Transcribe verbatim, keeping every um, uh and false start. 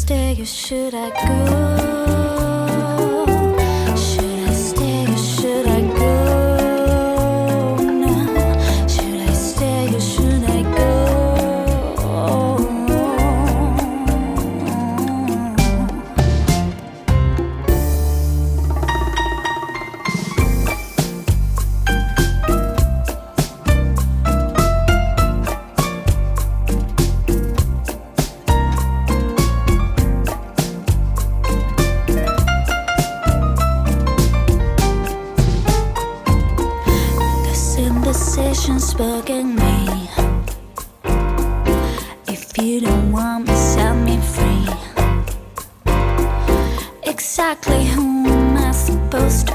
stay or should I go? Should I stay or should I go now? Should I stay or should I go? Indecision's bugging me. If you don't want me, set me free. Exactly who am I supposed to